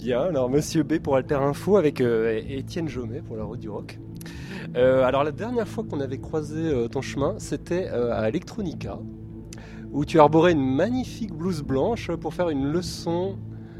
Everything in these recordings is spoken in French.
Bien, alors Monsieur B pour Alter Info avec Étienne Jomet pour la Route du Rock. Alors la dernière fois qu'on avait croisé ton chemin, c'était à Electronica, où tu arborais une magnifique blouse blanche pour faire une leçon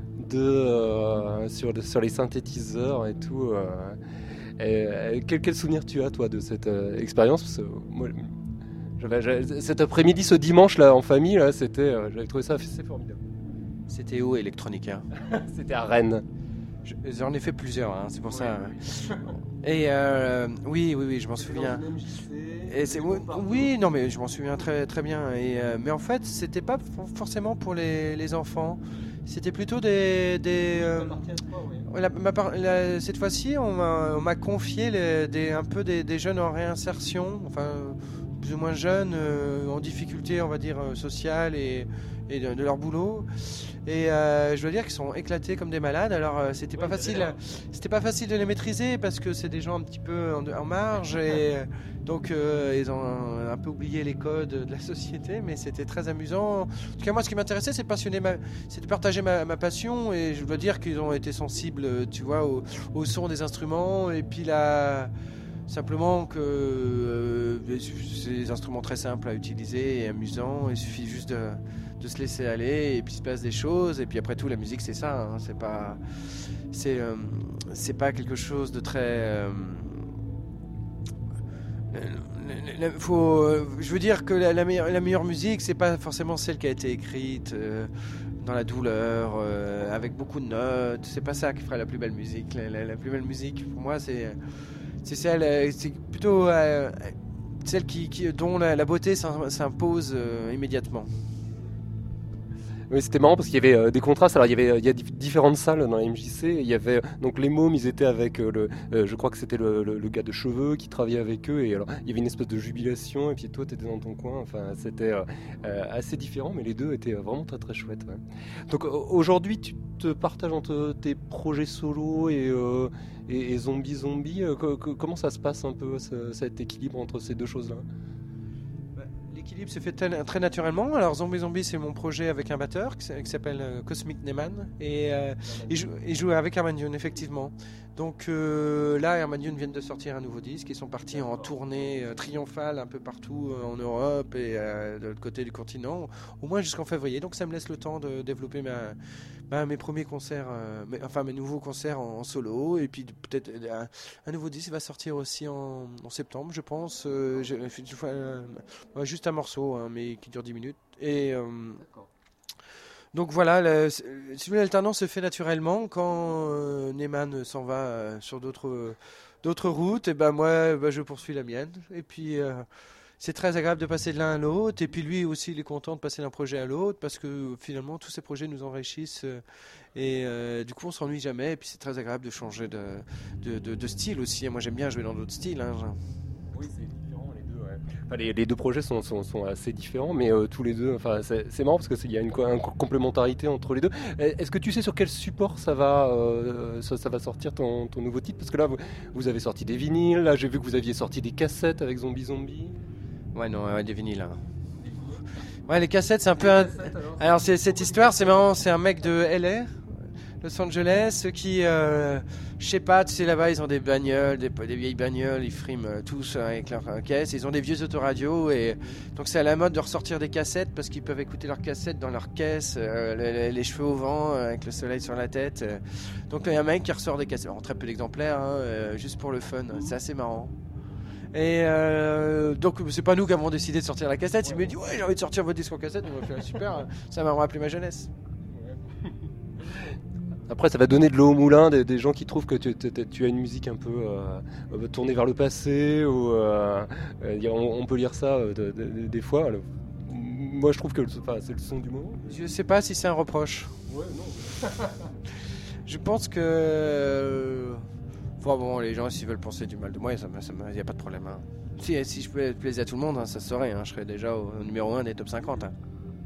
sur les synthétiseurs et tout. Quel souvenir tu as toi de cette expérience? Parce que moi, cet après-midi, ce dimanche là en famille, là, j'avais trouvé ça assez formidable. C'était où Electronica? C'était à Rennes. J'en ai fait plusieurs, hein, c'est pour ça. Et oui, je m'en souviens. Et oui, non, mais je m'en souviens très très bien. Mais en fait, c'était pas forcément pour les enfants. C'était plutôt cette fois-ci, on m'a confié un peu des jeunes en réinsertion, enfin plus ou moins jeunes, en difficulté, on va dire sociale et de leur boulot. Et je dois dire qu'ils sont éclatés comme des malades. Alors c'était pas facile de les maîtriser parce que c'est des gens un petit peu en marge et donc ils ont un peu oublié les codes de la société, mais c'était très amusant. En tout cas moi ce qui m'intéressait c'est de partager ma passion, et je dois dire qu'ils ont été sensibles, tu vois, au son des instruments, et puis simplement que c'est des instruments très simples à utiliser et amusants. Il suffit juste de se laisser aller et puis il se passe des choses, et puis après tout la musique c'est ça, hein. C'est pas quelque chose de très je veux dire que la meilleure musique c'est pas forcément celle qui a été écrite dans la douleur, avec beaucoup de notes. C'est pas ça qui fera la plus belle musique. La plus belle musique pour moi c'est celle, c'est plutôt celle dont la beauté s'impose immédiatement. Oui, c'était marrant parce qu'il y avait des contrastes. Alors il y a différentes salles dans la MJC. Il y avait donc les mômes, ils étaient avec je crois que c'était le gars de cheveux qui travaillait avec eux, et alors il y avait une espèce de jubilation, et puis toi t'étais dans ton coin. Enfin c'était assez différent, mais les deux étaient vraiment très très chouettes. Ouais. Donc aujourd'hui tu te partages entre tes projets solo et Zombie. Comment ça se passe un peu cet équilibre entre ces deux choses-là? L'équilibre se fait très naturellement. Alors Zombie, c'est mon projet avec un batteur qui s'appelle Cosmic Neyman, et il joue avec Herman Dune, effectivement. Donc là, Herman Dune vient de sortir un nouveau disque. Ils sont partis en tournée triomphale un peu partout en Europe et de l'autre côté du continent, au moins jusqu'en février. Donc ça me laisse le temps de développer mes premiers concerts, mes nouveaux concerts en solo, et puis peut-être un nouveau disque va sortir aussi en septembre, je pense. Juste un morceau, hein, mais qui dure 10 minutes. Et donc voilà, si vous voulez, l'alternance se fait naturellement. Quand Neyman s'en va sur d'autres routes, et ben moi je poursuis la mienne. Et puis c'est très agréable de passer de l'un à l'autre. Et puis lui aussi, il est content de passer d'un projet à l'autre, parce que finalement tous ces projets nous enrichissent, et du coup on s'ennuie jamais. Et puis c'est très agréable de changer de style aussi. Moi j'aime bien jouer dans d'autres styles, hein. Oui, c'est différent les deux. Ouais. Enfin, les deux projets sont assez différents, mais tous les deux, enfin, c'est marrant parce qu'il y a une complémentarité entre les deux. Est-ce que tu sais sur quel support ça va sortir ton nouveau titre? Parce que là, vous avez sorti des vinyles, là j'ai vu que vous aviez sorti des cassettes avec Zombie. Ouais, non, des vinyles, hein. Ouais, les cassettes, c'est un peu... Alors, cette histoire, c'est marrant, c'est un mec de LA, Los Angeles, qui... je sais pas, tu sais, là-bas, ils ont des bagnoles, des vieilles bagnoles, ils friment tous avec leur caisse, ils ont des vieux autoradios, et donc c'est à la mode de ressortir des cassettes, parce qu'ils peuvent écouter leurs cassettes dans leur caisse, les cheveux au vent, avec le soleil sur la tête. Donc il y a un mec qui ressort des cassettes, en très peu d'exemplaires, hein, juste pour le fun, c'est assez marrant. Et donc c'est pas nous qui avons décidé de sortir la cassette. Il me dit ouais, j'ai envie de sortir votre disque en cassette. On va faire super, ça m'a rappelé ma jeunesse. Après, ça va donner de l'eau au moulin des gens qui trouvent que tu as une musique un peu tournée vers le passé, ou on peut lire ça des fois. Alors, moi, je trouve que c'est le son du moment. Je sais pas si c'est un reproche. Ouais, non. Je pense que bon, les gens, s'ils veulent penser du mal de moi, il n'y a pas de problème, hein. Si je pouvais plaisir à tout le monde, hein, ça se saurait, hein, je serais déjà au numéro 1 des top 50, hein.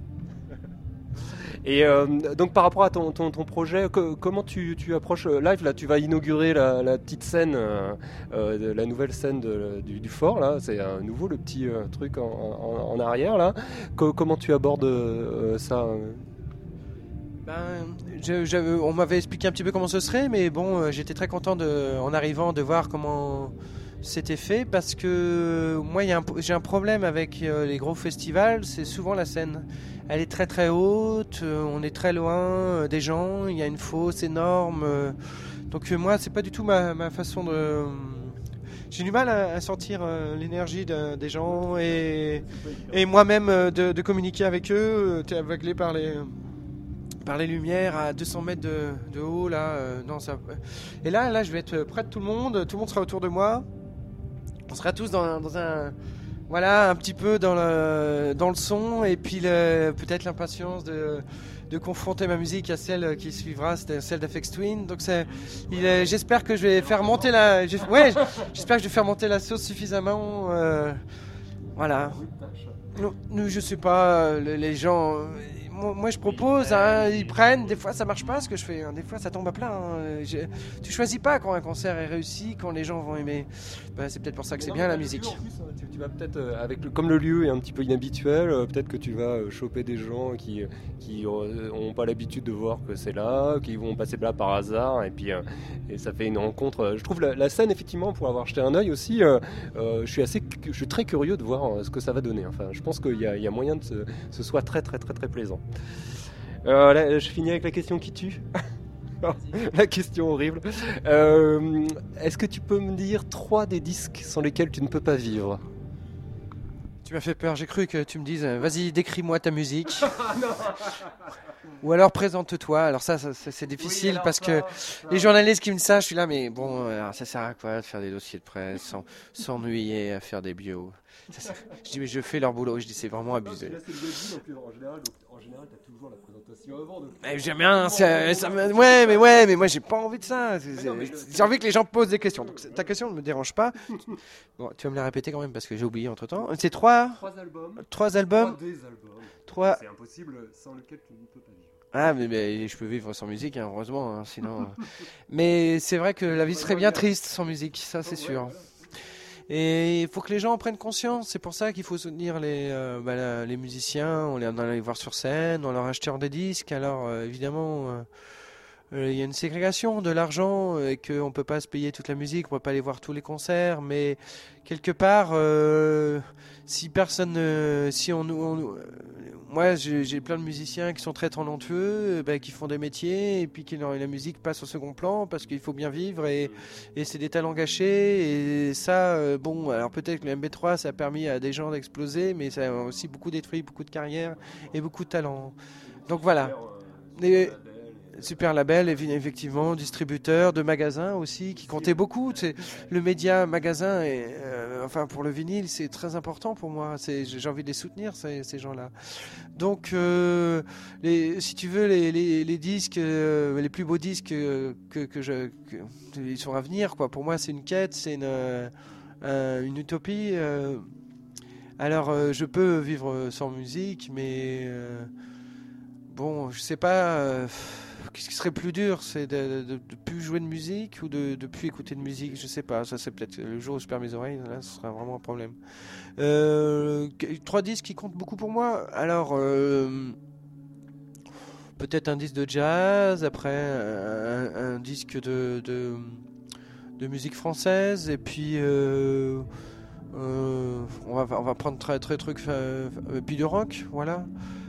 Et donc par rapport à ton projet, comment tu approches live là? Tu vas inaugurer la petite scène, la nouvelle scène du fort là. C'est à nouveau le petit truc en arrière là. Comment tu abordes ça? On m'avait expliqué un petit peu comment ce serait, mais bon, j'étais très content en arrivant de voir comment c'était fait, parce que moi j'ai un problème avec les gros festivals, c'est souvent la scène. Elle est très très haute, on est très loin des gens, il y a une fosse énorme. Donc moi, c'est pas du tout ma façon de... J'ai du mal à sentir l'énergie des gens et moi-même de communiquer avec eux. T'es aveuglé par les lumières à 200 mètres de haut là. Non, ça... Et là, je vais être près de tout le monde sera autour de moi. On sera tous dans un... Voilà, un petit peu dans le son, et puis peut-être l'impatience de confronter ma musique à celle qui suivra, c'est celle d'Aphex Twin. Donc j'espère que je vais faire monter j'espère que je vais faire monter la sauce suffisamment. Voilà. Je sais pas, les gens. Moi je propose, hein, ils prennent, des fois ça marche pas ce que je fais, hein, des fois ça tombe à plat. Tu choisis pas quand un concert est réussi, quand les gens vont aimer. C'est peut-être pour ça que c'est bien la musique. En plus, tu vas peut-être, comme le lieu est un petit peu inhabituel, peut-être que tu vas choper des gens qui ont pas l'habitude de voir que c'est là, qui vont passer là par hasard, et puis et ça fait une rencontre. Je trouve la scène, effectivement, pour avoir jeté un œil aussi, je suis très curieux de voir ce que ça va donner. Enfin, je pense qu'il y a moyen que ce soit très très très très plaisant. Là, je finis avec la question qui tue. La question horrible. Est-ce que tu peux me dire 3 des disques sans lesquels tu ne peux pas vivre? Tu m'as fait peur, j'ai cru que tu me dises vas-y, décris-moi ta musique. Ou alors présente-toi. Alors ça c'est difficile, parce que les journalistes qui me sachent, je suis là, mais bon, alors ça sert à quoi de faire des dossiers de presse, s'ennuyer à faire des bios. Je dis, mais je fais leur boulot. Je dis, c'est vraiment abusé. Là, c'est le webin, en général, t'as toujours la présentation avant. Donc... J'aime bien. Ouais, mais moi, j'ai pas envie de ça. J'ai envie que les gens posent des questions. Donc, ta question ne me dérange pas. Bon, tu vas me la répéter quand même, parce que j'ai oublié entre-temps. C'est 3 albums. 3 albums. 3 albums. C'est impossible sans lequel tu ne peux pas vivre. Ah, mais je peux vivre sans musique, hein, heureusement. Hein, sinon. Mais c'est vrai que la vie serait bien triste sans musique, ça, c'est sûr. Et il faut que les gens en prennent conscience. C'est pour ça qu'il faut soutenir les musiciens, on les voir sur scène, on leur acheteur des disques. Alors évidemment, il y a une ségrégation de l'argent et qu'on ne peut pas se payer toute la musique, on ne peut pas aller voir tous les concerts. Mais quelque part, moi j'ai plein de musiciens qui sont très talentueux, qui font des métiers, et puis la musique passe au second plan parce qu'il faut bien vivre, et c'est des talents gâchés, et ça, alors peut-être que le MB3 ça a permis à des gens d'exploser, mais ça a aussi beaucoup détruit beaucoup de carrières et beaucoup de talents. Donc voilà. Super label, effectivement, distributeur de magasins aussi, qui comptait beaucoup. Le média magasin, pour le vinyle, c'est très important pour moi. J'ai envie de les soutenir, ces gens-là. Donc, si tu veux, les disques, les plus beaux disques ils sont à venir, quoi. Pour moi, c'est une quête, c'est une utopie. Alors, je peux vivre sans musique, mais je sais pas. Qu'est-ce qui serait plus dur, c'est de plus jouer de musique ou de plus écouter de musique? Je sais pas, ça c'est peut-être le jour où je perds mes oreilles, là ce sera vraiment un problème. 3 disques qui comptent beaucoup pour moi. Alors peut-être un disque de jazz, après un disque de musique française, et puis on va prendre très truc, puis de rock, voilà.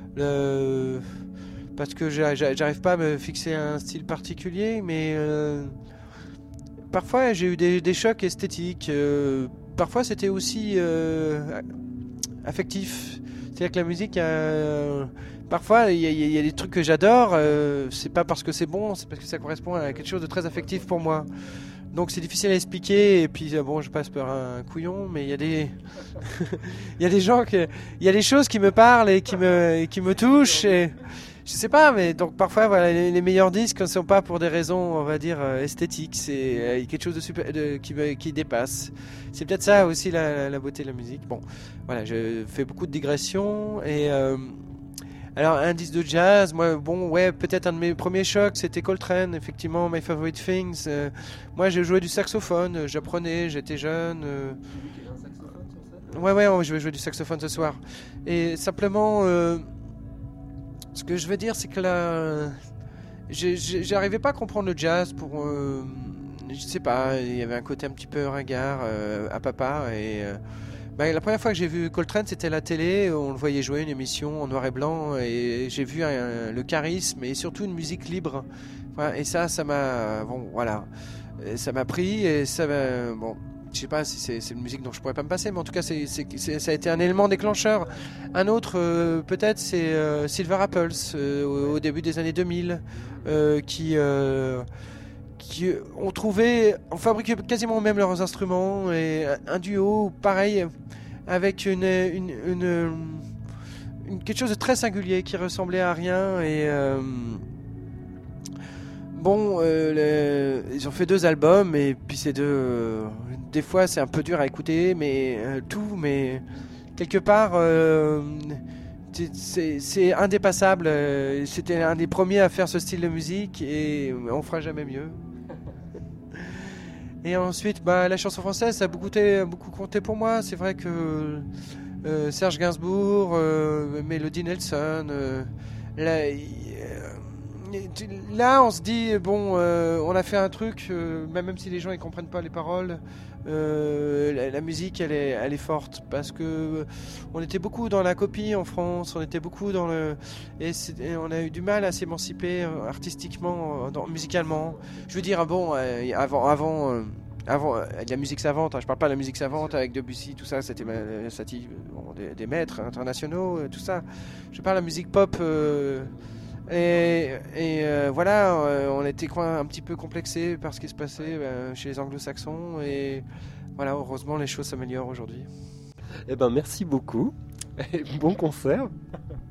Parce que j'arrive pas à me fixer un style particulier, mais parfois j'ai eu des chocs esthétiques. Parfois c'était aussi affectif. C'est-à-dire que la musique, parfois il y a des trucs que j'adore, c'est pas parce que c'est bon, c'est parce que ça correspond à quelque chose de très affectif pour moi. Donc c'est difficile à expliquer, et puis je passe par un couillon, mais il y a des il y a des gens il y a des choses qui me parlent et qui me touchent, et je sais pas, mais donc parfois voilà, les meilleurs disques ne sont pas pour des raisons, on va dire, esthétiques, c'est quelque chose de super qui dépasse. C'est peut-être ça aussi la beauté de la musique. Bon, voilà, je fais beaucoup de digressions, et alors un disque de jazz, moi peut-être un de mes premiers chocs c'était Coltrane, effectivement, My Favorite Things. Moi j'ai joué du saxophone, j'apprenais, j'étais jeune. Ouais, je vais jouer du saxophone ce soir. Et simplement Ce que je veux dire, c'est que là, j'arrivais pas à comprendre le jazz pour, je sais pas, il y avait un côté un petit peu ringard à papa et la première fois que j'ai vu Coltrane, c'était à la télé, on le voyait jouer une émission en noir et blanc et j'ai vu le charisme et surtout une musique libre. Voilà, et ça m'a, bon, voilà, et ça m'a pris et ça m'a, bon. Je sais pas si c'est une musique dont je pourrais pas me passer, mais en tout cas, ça a été un élément déclencheur. Un autre, peut-être, c'est Silver Apples, au début des années 2000, qui on fabriquait quasiment même leurs instruments, et un duo, pareil, avec quelque chose de très singulier qui ressemblait à rien, et... Bon, ils ont fait 2 albums et puis c'est des fois c'est un peu dur à écouter, mais mais quelque part c'est indépassable. C'était un des premiers à faire ce style de musique et on fera jamais mieux. Et ensuite, la chanson française, ça a beaucoup compté pour moi. C'est vrai que Serge Gainsbourg, Melody Nelson, là, on se dit, bon, on a fait un truc, même si les gens ils comprennent pas les paroles, la musique elle est forte parce que on était beaucoup dans la copie en France, on était beaucoup dans et on a eu du mal à s'émanciper artistiquement, musicalement. Je veux dire, bon, avant de la musique savante, je parle pas de la musique savante avec Debussy, tout ça, c'était des maîtres internationaux, tout ça. Je parle de la musique pop. Voilà, on était un petit peu complexé par ce qui se passait chez les anglo-saxons et voilà, heureusement les choses s'améliorent aujourd'hui. Eh ben merci beaucoup et bon concert.